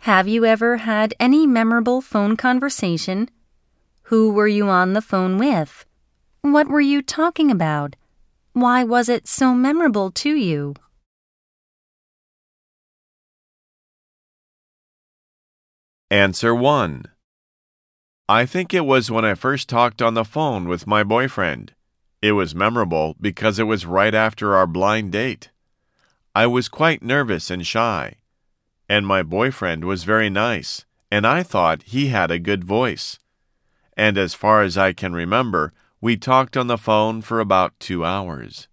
Have you ever had any memorable phone conversation? Who were you on the phone with? What were you talking about? Why was it so memorable to you? Answer 1. I think it was when I first talked on the phone with my boyfriend. It was memorable because it was right after our blind date. I was quite nervous and shy. And my boyfriend was very nice, and I thought he had a good voice. And as far as I can remember, we talked on the phone for about 2 hours.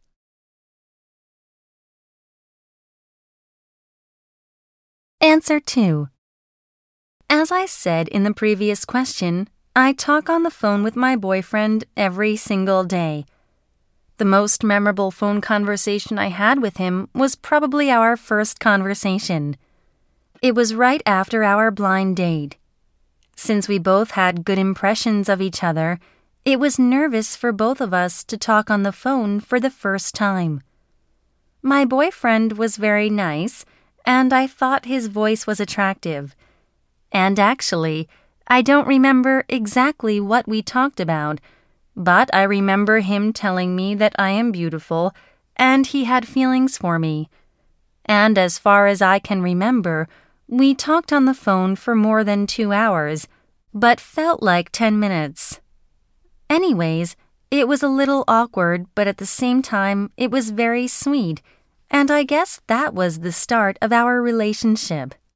Answer 2. As I said in the previous question, I talk on the phone with my boyfriend every single day. The most memorable phone conversation I had with him was probably our first conversation. It was right after our blind date. Since we both had good impressions of each other, it was nervous for both of us to talk on the phone for the first time. My boyfriend was very nice, and I thought his voice was attractive. And actually, I don't remember exactly what we talked about, but I remember him telling me that I am beautiful, and he had feelings for me. And as far as I can remember, we talked on the phone for more than 2 hours, but felt like 10 minutes. Anyways, it was a little awkward, but at the same time, it was very sweet, and I guess that was the start of our relationship.